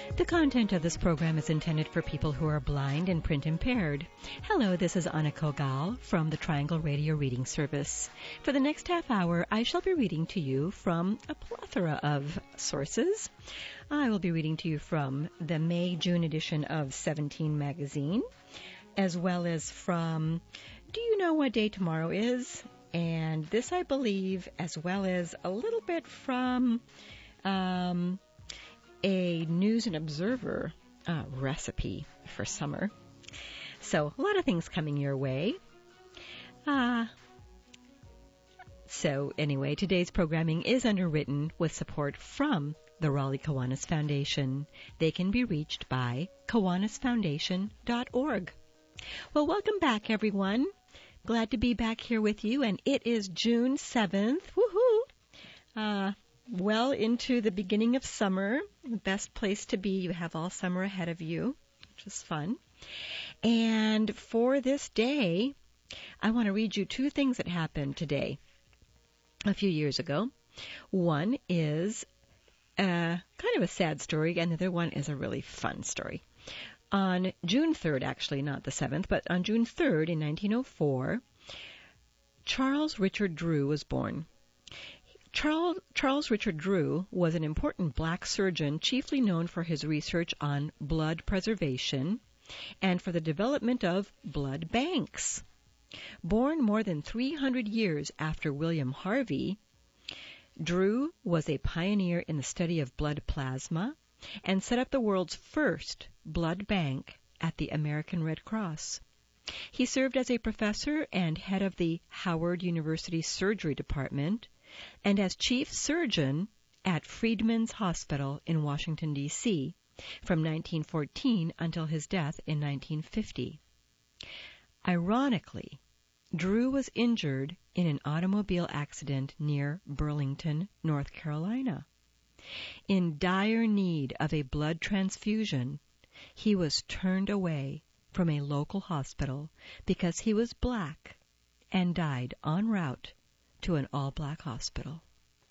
The content of this program is intended for people who are blind and print impaired. Hello, this is Anna Kogal from the Triangle Radio Reading Service. For the next half hour, I shall be reading to you from a plethora of sources. I will be reading to you from the May-June edition of 17 magazine, as well as from Do You Know What Day Tomorrow Is? And this, I believe, as well as a little bit from a News and Observer recipe for summer. So a lot of things coming your way. So anyway, today's programming is underwritten with support from the Raleigh Kiwanis Foundation. They can be reached by kiwanisfoundation.org. Well, welcome back, everyone. Glad to be back here with you, and it is June 7th. Woohoo! Well into the beginning of summer. The best place to be. You have all summer ahead of you, which is fun. And for this day, I want to read you two things that happened today, a few years ago. One is kind of a sad story, and the other one is a really fun story. On June 3rd, actually, not the 7th, but on June 3rd in 1904, Charles Richard Drew was born. Charles Richard Drew was an important black surgeon, chiefly known for his research on blood preservation and for the development of blood banks. Born more than 300 years after William Harvey, Drew was a pioneer in the study of blood plasma and set up the world's first blood bank at the American Red Cross. He served as a professor and head of the Howard University Surgery Department and as chief surgeon at Freedman's Hospital in Washington, D.C. from 1914 until his death in 1950. Ironically, Drew was injured in an automobile accident near Burlington, North Carolina. In dire need of a blood transfusion, he was turned away from a local hospital because he was black and died en route to an all-black hospital.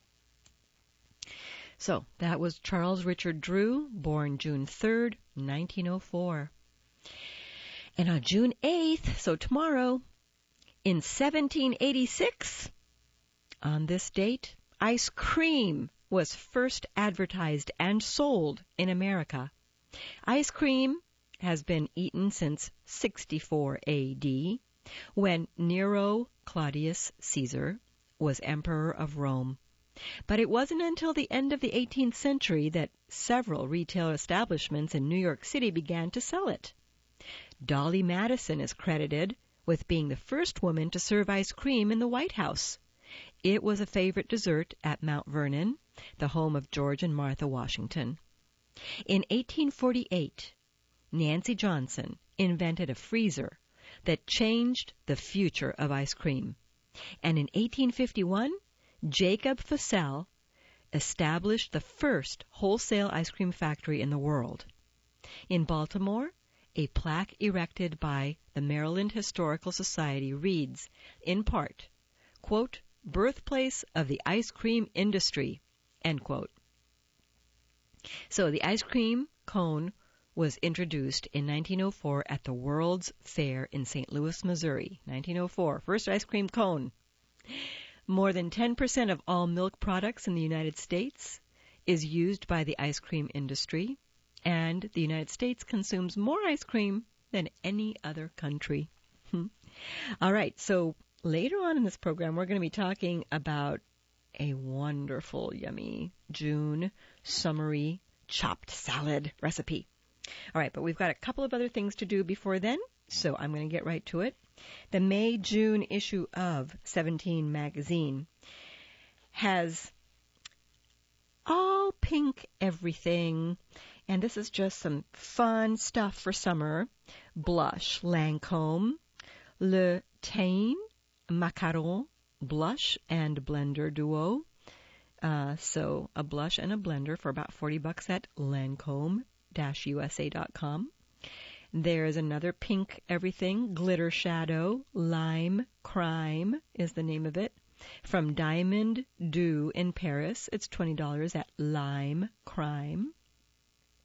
So, that was Charles Richard Drew, born June 3rd, 1904. And on June 8th, so tomorrow, in 1786, on this date, ice cream was first advertised and sold in America. Ice cream has been eaten since 64 A.D., when Nero Claudius Caesar was emperor of Rome. But it wasn't until the end of the 18th century that several retail establishments in New York City began to sell it. Dolly Madison is credited with being the first woman to serve ice cream in the White House. It was a favorite dessert at Mount Vernon, the home of George and Martha Washington. In 1848, Nancy Johnson invented a freezer that changed the future of ice cream. And in 1851, Jacob Fussell established the first wholesale ice cream factory in the world. In Baltimore, a plaque erected by the Maryland Historical Society reads, in part, quote, "Birthplace of the ice cream industry," end quote. So the ice cream cone was introduced in 1904 at the World's Fair in St. Louis, Missouri. 1904, first ice cream cone. More than 10% of all milk products in the United States is used by the ice cream industry, and the United States consumes more ice cream than any other country. All right, so later on in this program, we're going to be talking about a wonderful, yummy June summery chopped salad recipe. All right, but we've got a couple of other things to do before then, so I'm going to get right to it. The May-June issue of 17 magazine has all pink everything, and this is just some fun stuff for summer. Blush, Lancôme, Le Teint Macaron blush and blender duo. So a blush and a blender for about $40 at Lancôme-USA.com. There's another pink everything, Glitter Shadow, Lime Crime is the name of it, from Diamond Dew in Paris. It's $20 at Lime Crime.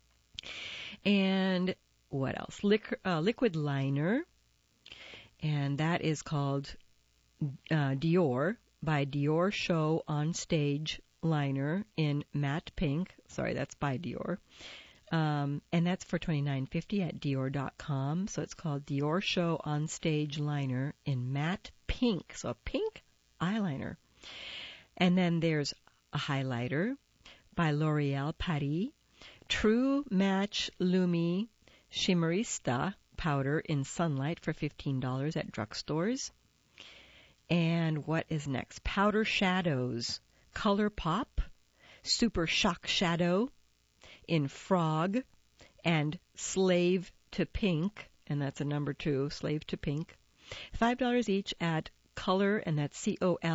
And what else? Liquid liner, and that is called Dior by Dior Show On Stage liner in matte pink. Sorry, that's by Dior. And that's for $29.50 at Dior.com. So it's called Dior Show On Stage liner in matte pink. So a pink eyeliner. And then there's a highlighter by L'Oréal Paris. True Match Lumi Shimmerista powder in sunlight for $15 at drugstores. And what is next? Powder Shadows Color Pop Super Shock Shadow in Frog and Slave to Pink, and that's a number 2, Slave to Pink. $5 each at Color, and that's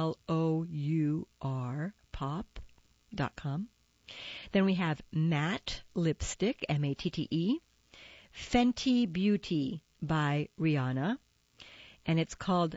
COLOUR pop.com. Then we have Matte Lipstick, MATTE, Fenty Beauty by Rihanna, and it's called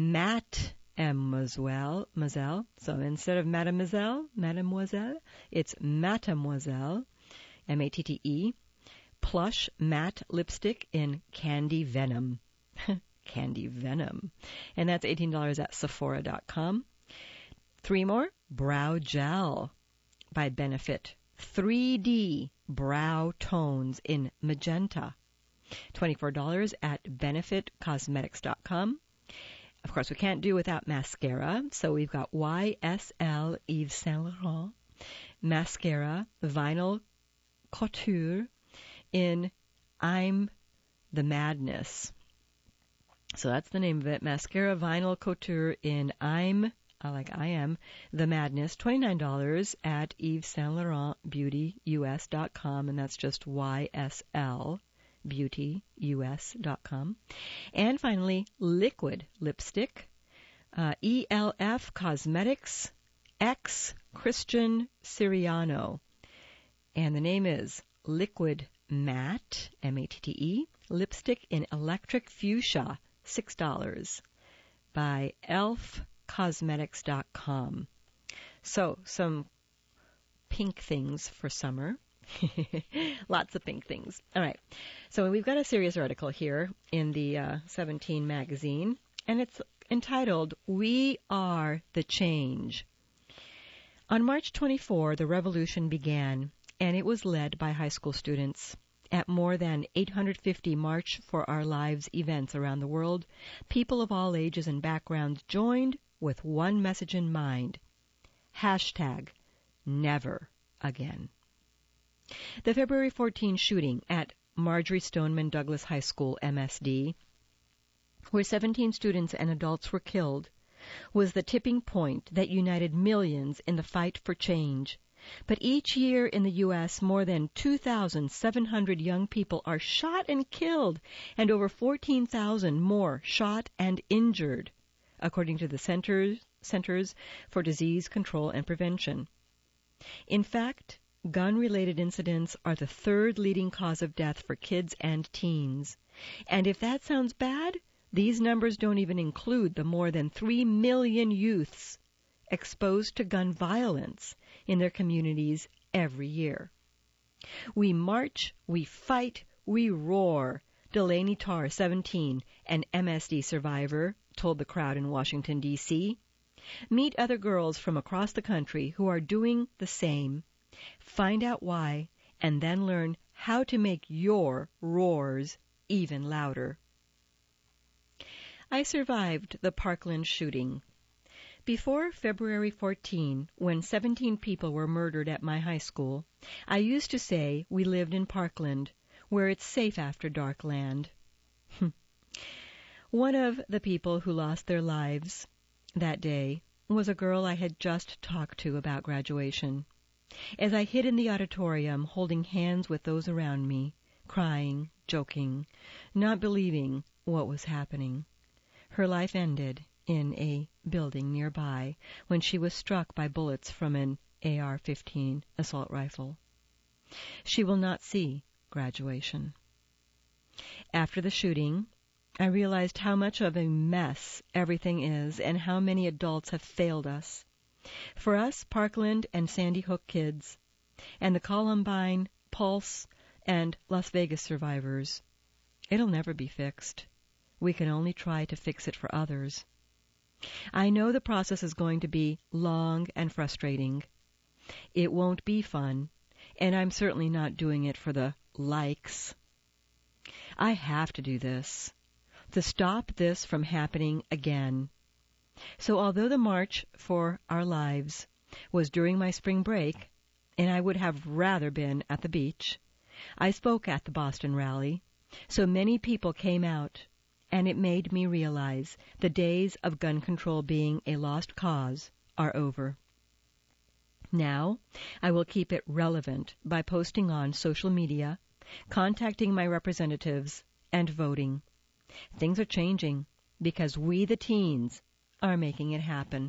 Mademoiselle. So instead of Mademoiselle, it's Mademoiselle, MATTE, plush matte lipstick in Candy Venom. Candy Venom. And that's $18 at Sephora.com. 3 more. Brow Gel by Benefit. 3D brow tones in magenta. $24 at BenefitCosmetics.com. Of course, we can't do without mascara, so we've got YSL Yves Saint Laurent mascara, vinyl couture in I'm the Madness. So that's the name of it, mascara vinyl couture in I am the Madness, $29 at Yves Saint Laurent BeautyUS.com, and that's just YSL BeautyUS.com. And finally, liquid lipstick, ELF Cosmetics X Christian Siriano. And the name is Liquid Matte, MATTE, lipstick in electric fuchsia, $6 by elfcosmetics.com. So, some pink things for summer. Lots of pink things. All right. So we've got a serious article here in the 17 magazine, and it's entitled, We Are the Change. On March 24, the revolution began, and it was led by high school students. At more than 850 March for Our Lives events around the world, people of all ages and backgrounds joined with one message in mind. Hashtag never again. The February 14 shooting at Marjory Stoneman Douglas High School, MSD, where 17 students and adults were killed, was the tipping point that united millions in the fight for change. But each year in the U.S., more than 2,700 young people are shot and killed, and over 14,000 more shot and injured, according to the Centers for Disease Control and Prevention. In fact, gun-related incidents are the third leading cause of death for kids and teens. And if that sounds bad, these numbers don't even include the more than 3 million youths exposed to gun violence in their communities every year. We march, we fight, we roar, Delaney Tarr, 17, an MSD survivor, told the crowd in Washington, D.C. Meet other girls from across the country who are doing the same. Find out why, and then learn how to make your roars even louder. I survived the Parkland shooting. Before February 14, when 17 people were murdered at my high school, I used to say we lived in Parkland, where it's safe after dark land. One of the people who lost their lives that day was a girl I had just talked to about graduation. As I hid in the auditorium, holding hands with those around me, crying, joking, not believing what was happening, her life ended in a building nearby when she was struck by bullets from an AR-15 assault rifle. She will not see graduation. After the shooting, I realized how much of a mess everything is and how many adults have failed us. For us, Parkland and Sandy Hook kids, and the Columbine, Pulse, and Las Vegas survivors. It'll never be fixed. We can only try to fix it for others. I know the process is going to be long and frustrating. It won't be fun, and I'm certainly not doing it for the likes. I have to do this, to stop this from happening again. So although the March for Our Lives was during my spring break, and I would have rather been at the beach, I spoke at the Boston rally, so many people came out, and it made me realize the days of gun control being a lost cause are over. Now, I will keep it relevant by posting on social media, contacting my representatives, and voting. Things are changing because we, the teens, are making it happen.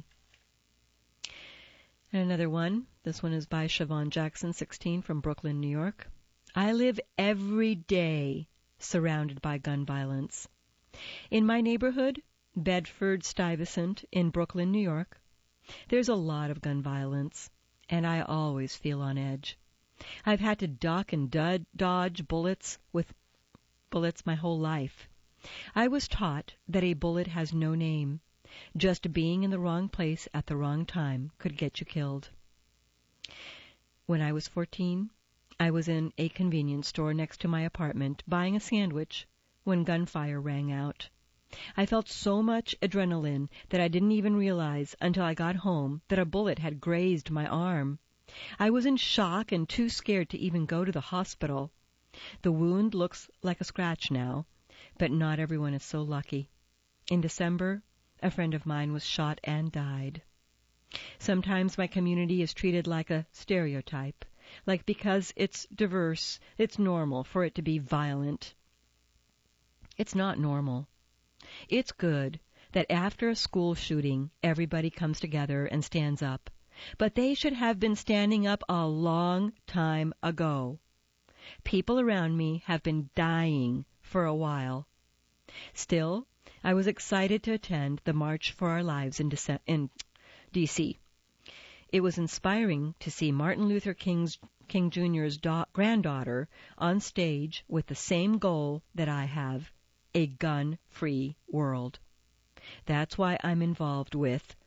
And another one. This one is by Siobhan Jackson, 16, from Brooklyn, New York. I live every day surrounded by gun violence. In my neighborhood, Bedford-Stuyvesant in Brooklyn, New York, there's a lot of gun violence, and I always feel on edge. I've had to duck and dodge bullets with bullets my whole life. I was taught that a bullet has no name. Just being in the wrong place at the wrong time could get you killed. When I was 14, I was in a convenience store next to my apartment buying a sandwich when gunfire rang out. I felt so much adrenaline that I didn't even realize until I got home that a bullet had grazed my arm. I was in shock and too scared to even go to the hospital. The wound looks like a scratch now, but not everyone is so lucky. In December, a friend of mine was shot and died. Sometimes my community is treated like a stereotype, like because it's diverse, it's normal for it to be violent. It's not normal. It's good that after a school shooting, everybody comes together and stands up. But they should have been standing up a long time ago. People around me have been dying for a while. Still, I was excited to attend the March for Our Lives in D.C. It was inspiring to see Martin Luther King Jr.'s granddaughter on stage with the same goal that I have, a gun-free world. That's why I'm involved with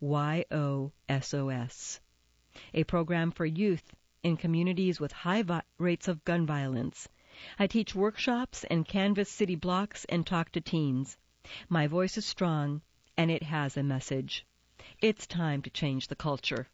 YOSOS, a program for youth in communities with high rates of gun violence. I teach workshops and canvass city blocks and talk to teens. My voice is strong, and it has a message. It's time to change the culture.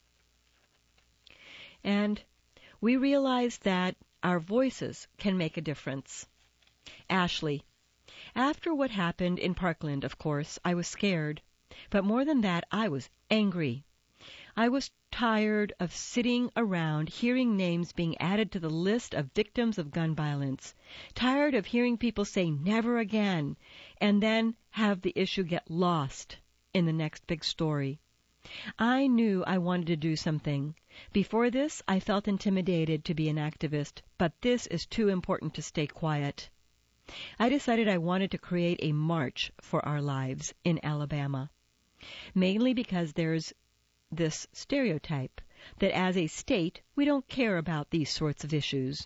And we realize that our voices can make a difference. Ashley. After what happened in Parkland, of course, I was scared. But more than that, I was angry. I was tired of sitting around hearing names being added to the list of victims of gun violence. Tired of hearing people say never again, and then have the issue get lost in the next big story. I knew I wanted to do something. Before this, I felt intimidated to be an activist, but this is too important to stay quiet. I decided I wanted to create a March for Our Lives in Alabama, mainly because there's this stereotype that as a state, we don't care about these sorts of issues.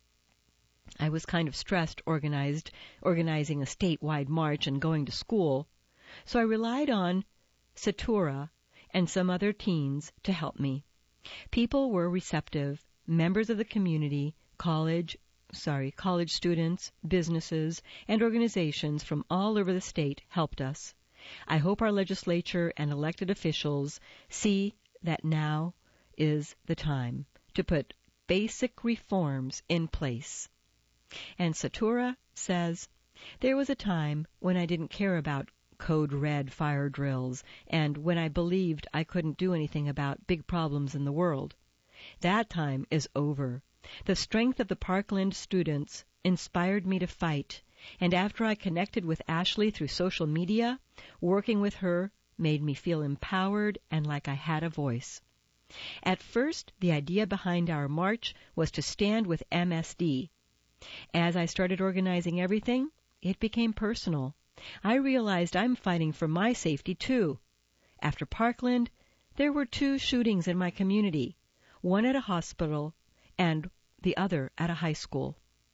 I was kind of stressed organizing a statewide march and going to school, so I relied on Satura and some other teens to help me. People were receptive, members of the community, college students, businesses, and organizations from all over the state helped us. I hope our legislature and elected officials see that now is the time to put basic reforms in place. And Satura says, there was a time when I didn't care about Code Red fire drills and when I believed I couldn't do anything about big problems in the world. That time is over. The strength of the Parkland students inspired me to fight, and after I connected with Ashley through social media, working with her made me feel empowered and like I had a voice. At first, the idea behind our march was to stand with MSD. As I started organizing everything, it became personal. I realized I'm fighting for my safety too. After Parkland, there were 2 shootings in my community, one at a hospital and the other at a high school.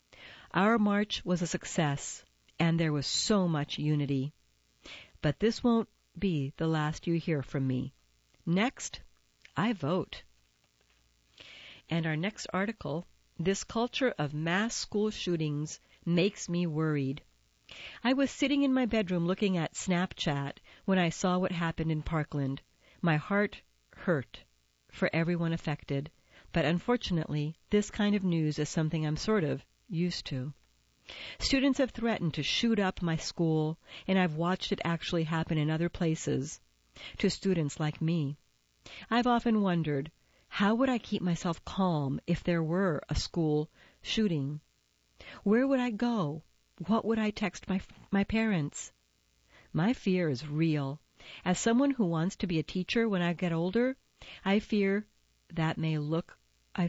Our march was a success, and there was so much unity. But this won't be the last you hear from me. Next, I vote. And our next article, This Culture of Mass School Shootings Makes Me Worried. I was sitting in my bedroom looking at Snapchat when I saw what happened in Parkland. My heart hurt for everyone affected, but unfortunately, this kind of news is something I'm sort of used to. Students have threatened to shoot up my school, and I've watched it actually happen in other places to students like me. I've often wondered, how would I keep myself calm if there were a school shooting? Where would I go? What would I text my parents? My fear is real. As someone who wants to be a teacher when I get older, I fear what that may look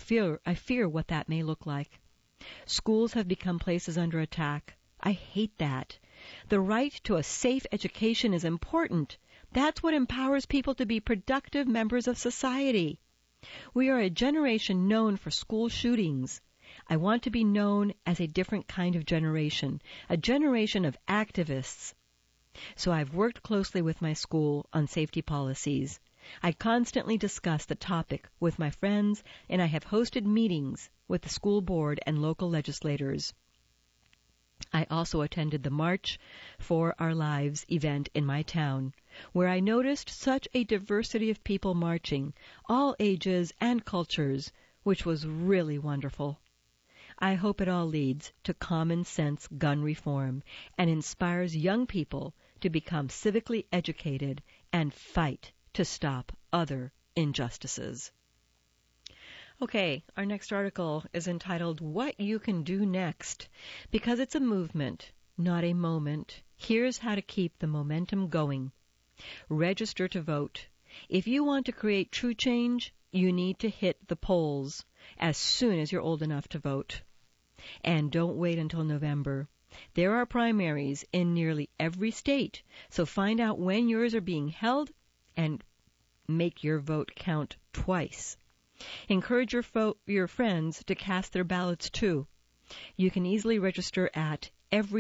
like. Schools have become places under attack. I hate that. The right to a safe education is important. That's what empowers people to be productive members of society. We are a generation known for school shootings. I want to be known as a different kind of generation, a generation of activists. So I've worked closely with my school on safety policies. I constantly discuss the topic with my friends, and I have hosted meetings with the school board and local legislators. I also attended the March for Our Lives event in my town, where I noticed such a diversity of people marching, all ages and cultures, which was really wonderful. I hope it all leads to common sense gun reform and inspires young people to become civically educated and fight to stop other injustices. Okay, our next article is entitled What You Can Do Next. Because it's a movement, not a moment, here's how to keep the momentum going. Register to vote. If you want to create true change, you need to hit the polls as soon as you're old enough to vote. And don't wait until November. There are primaries in nearly every state, so find out when yours are being held and make your vote count twice. Encourage your friends to cast their ballots too. You can easily register at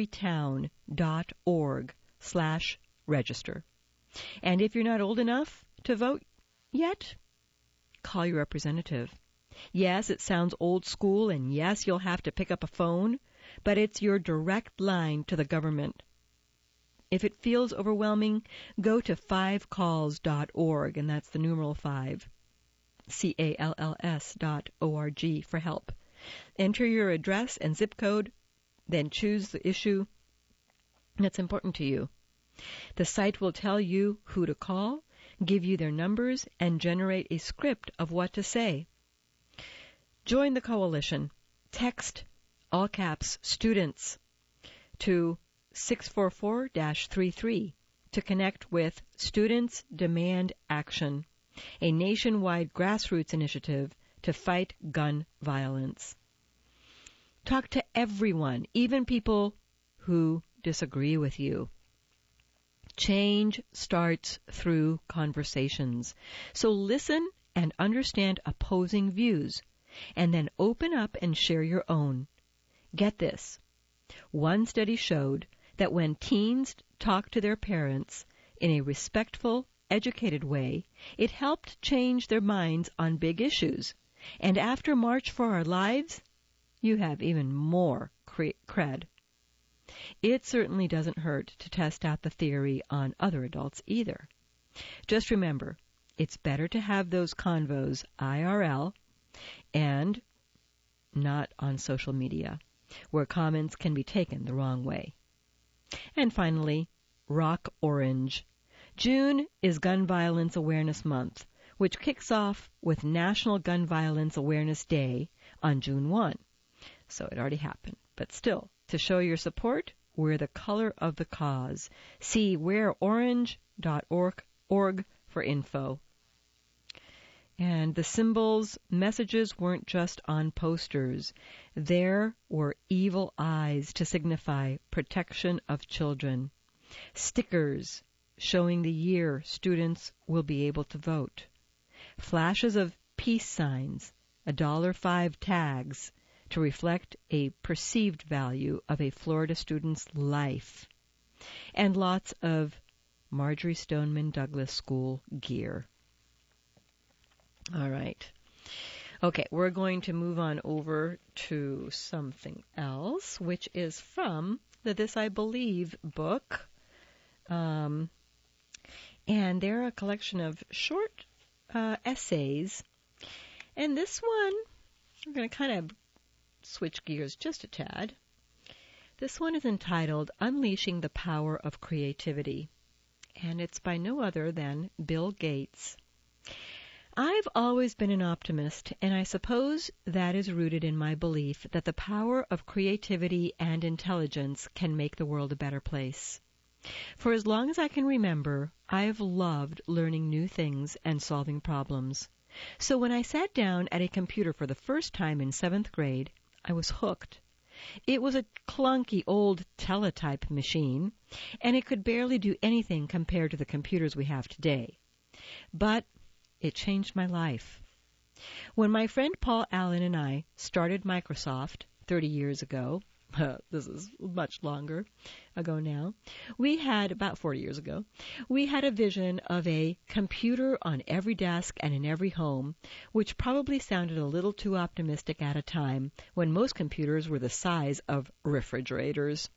everytown.org/register. And if you're not old enough to vote yet, call your representative. Yes, it sounds old school, and yes, you'll have to pick up a phone, but it's your direct line to the government. If it feels overwhelming, go to 5calls.org, and that's the numeral 5, CALLS.org for help. Enter your address and zip code, then choose the issue that's important to you. The site will tell you who to call, give you their numbers, and generate a script of what to say. Join the coalition. Text, all caps, students, to 644-33 to connect with Students Demand Action, a nationwide grassroots initiative to fight gun violence. Talk to everyone, even people who disagree with you. Change starts through conversations. So listen and understand opposing views, and then open up and share your own. Get this. One study showed that when teens talk to their parents in a respectful, educated way, it helped change their minds on big issues. And after March for Our Lives, you have even more cred. It certainly doesn't hurt to test out the theory on other adults either. Just remember, it's better to have those convos IRL and not on social media, where comments can be taken the wrong way. And finally, Rock Orange. June is Gun Violence Awareness Month, which kicks off with National Gun Violence Awareness Day on June 1. So it already happened. But still, to show your support, wear the color of the cause. See wearorange.org for info. And the symbols, messages weren't just on posters. There were evil eyes to signify protection of children. Stickers showing the year students will be able to vote. Flashes of peace signs, $1.05 tags to reflect a perceived value of a Florida student's life. And lots of Marjory Stoneman Douglas School gear. All right. Okay, we're going to move on over to something else, which is from the This I Believe book. And they're a collection of short essays. And this one, we're going to kind of switch gears just a tad. This one is entitled Unleashing the Power of Creativity, and it's by no other than Bill Gates. I've always been an optimist, and I suppose that is rooted in my belief that the power of creativity and intelligence can make the world a better place. For as long as I can remember, I've loved learning new things and solving problems. So when I sat down at a computer for the first time in 7th grade, I was hooked. It was a clunky old teletype machine, and it could barely do anything compared to the computers we have today. But it changed my life. When my friend Paul Allen and I started Microsoft 30 years ago, this is much longer ago now, about 40 years ago, we had a vision of a computer on every desk and in every home, which probably sounded a little too optimistic at a time when most computers were the size of refrigerators.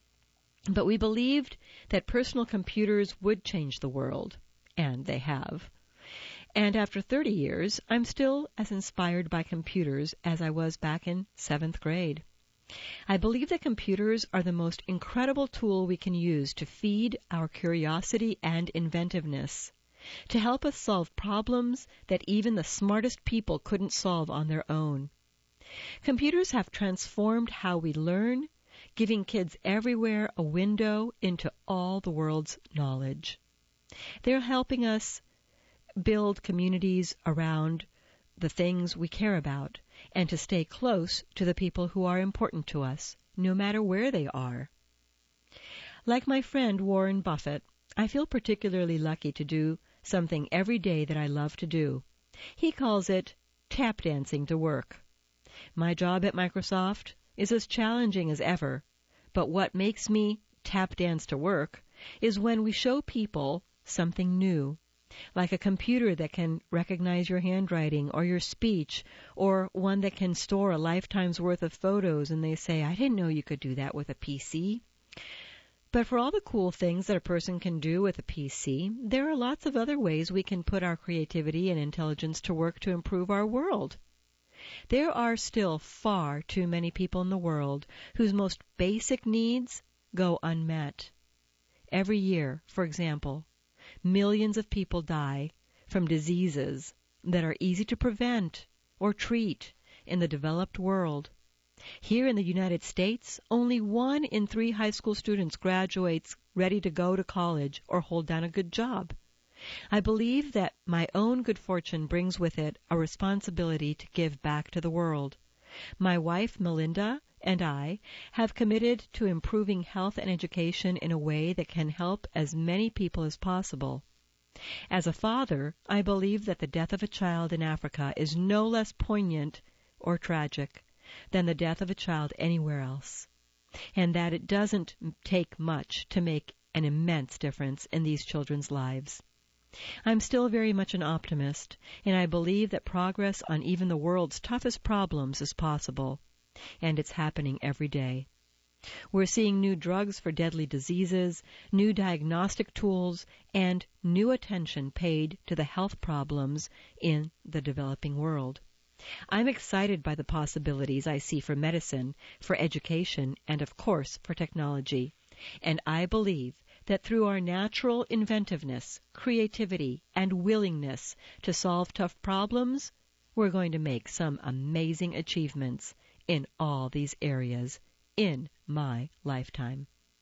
But we believed that personal computers would change the world, and they have. And after 30 years, I'm still as inspired by computers as I was back in 7th grade. I believe that computers are the most incredible tool we can use to feed our curiosity and inventiveness, to help us solve problems that even the smartest people couldn't solve on their own. Computers have transformed how we learn, giving kids everywhere a window into all the world's knowledge. They're helping us build communities around the things we care about and to stay close to the people who are important to us, no matter where they are. Like my friend Warren Buffett, I feel particularly lucky to do something every day that I love to do. He calls it tap dancing to work. My job at Microsoft is as challenging as ever, but what makes me tap dance to work is when we show people something new, like a computer that can recognize your handwriting or your speech, or one that can store a lifetime's worth of photos, and they say, I didn't know you could do that with a PC. But for all the cool things that a person can do with a PC, there are lots of other ways we can put our creativity and intelligence to work to improve our world. There are still far too many people in the world whose most basic needs go unmet. Every year, for example, millions of people die from diseases that are easy to prevent or treat in the developed world. Here in the United States, only 1 in 3 high school students graduates ready to go to college or hold down a good job. I believe that my own good fortune brings with it a responsibility to give back to the world. My wife, Melinda, and I have committed to improving health and education in a way that can help as many people as possible. As a father, I believe that the death of a child in Africa is no less poignant or tragic than the death of a child anywhere else, and that it doesn't take much to make an immense difference in these children's lives. I'm still very much an optimist, and I believe that progress on even the world's toughest problems is possible, and it's happening every day. We're seeing new drugs for deadly diseases, new diagnostic tools, and new attention paid to the health problems in the developing world. I'm excited by the possibilities I see for medicine, for education, and of course for technology. And I believe that through our natural inventiveness, creativity, and willingness to solve tough problems, we're going to make some amazing achievements in all these areas in my lifetime.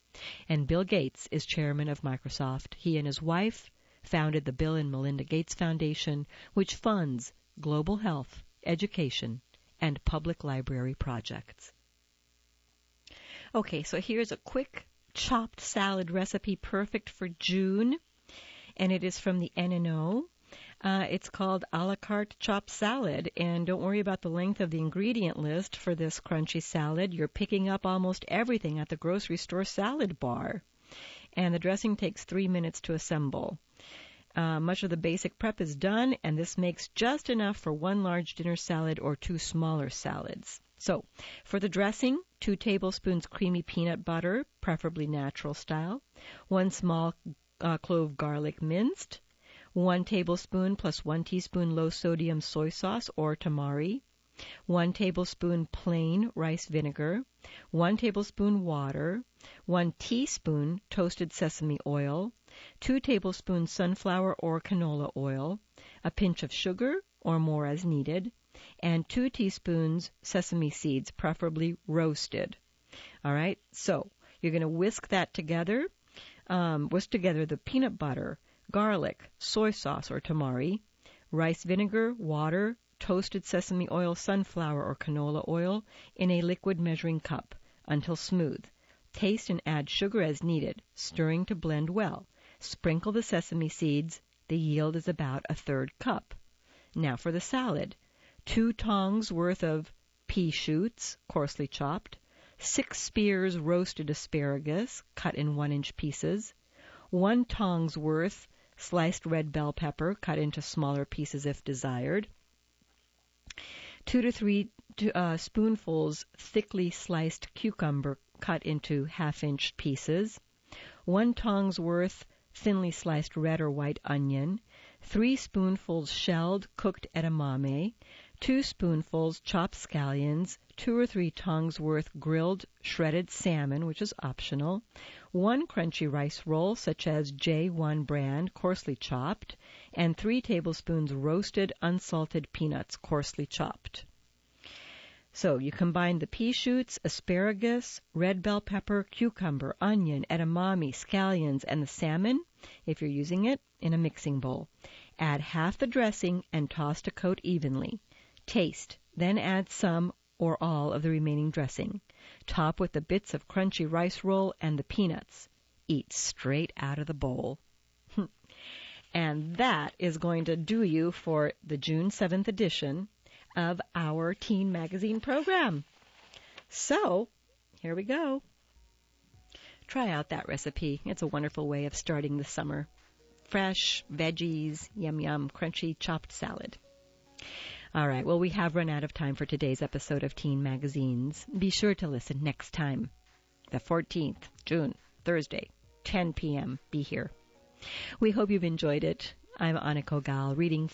And Bill Gates is chairman of Microsoft. He and his wife founded the Bill and Melinda Gates Foundation, which funds global health, education, and public library projects. Okay, so here's a quick chopped salad recipe perfect for June, and it is from the N&O. It's called a la carte chopped salad, and don't worry about the length of the ingredient list for this crunchy salad. You're picking up almost everything at the grocery store salad bar. And the dressing takes 3 minutes to assemble. Much of the basic prep is done, and this makes just enough for 1 large dinner salad or 2 smaller salads. So, for the dressing, 2 tablespoons creamy peanut butter, preferably natural style, 1 small clove garlic minced, 1 tablespoon plus 1 teaspoon low-sodium soy sauce or tamari, 1 tablespoon plain rice vinegar, 1 tablespoon water, 1 teaspoon toasted sesame oil, 2 tablespoons sunflower or canola oil, a pinch of sugar or more as needed, and 2 teaspoons sesame seeds, preferably roasted. All right, so you're going to whisk that together. Whisk together the peanut butter, garlic, soy sauce or tamari, rice vinegar, water, toasted sesame oil, sunflower or canola oil in a liquid measuring cup until smooth. Taste and add sugar as needed, stirring to blend well. Sprinkle the sesame seeds. The yield is about 1/3 cup. Now for the salad. 2 tongs worth of pea shoots, coarsely chopped, 6 spears roasted asparagus, cut in 1-inch pieces, 1 tong's worth sliced red bell pepper, cut into smaller pieces if desired, 2 to 3 spoonfuls thickly sliced cucumber, cut into 1/2-inch pieces, 1 tong's worth thinly sliced red or white onion, 3 spoonfuls shelled cooked edamame, 2 spoonfuls chopped scallions, 2 or 3 tongs worth grilled shredded salmon, which is optional, 1 crunchy rice roll such as J1 brand, coarsely chopped, and 3 tablespoons roasted unsalted peanuts, coarsely chopped. So you combine the pea shoots, asparagus, red bell pepper, cucumber, onion, edamame, scallions, and the salmon, if you're using it, in a mixing bowl. Add half the dressing and toss to coat evenly. Taste, then add some or all of the remaining dressing. Top with the bits of crunchy rice roll and the peanuts. Eat straight out of the bowl. And that is going to do you for the June 7th edition of our Teen Magazine program. So, here we go. Try out that recipe. It's a wonderful way of starting the summer. Fresh, veggies, yum yum, crunchy, chopped salad. All right, well, we have run out of time for today's episode of Teen Magazines. Be sure to listen next time, the 14th, June, Thursday, 10 p.m. Be here. We hope you've enjoyed it. I'm Annika Gal, reading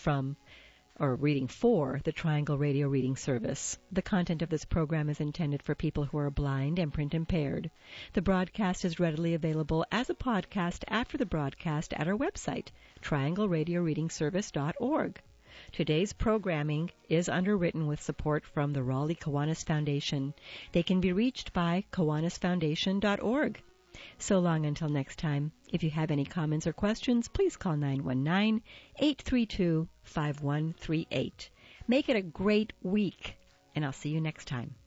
for the Triangle Radio Reading Service. The content of this program is intended for people who are blind and print impaired. The broadcast is readily available as a podcast after the broadcast at our website, triangleradioreadingservice.org. Today's programming is underwritten with support from the Raleigh Kiwanis Foundation. They can be reached by kiwanisfoundation.org. So long until next time. If you have any comments or questions, please call 919-832-5138. Make it a great week, and I'll see you next time.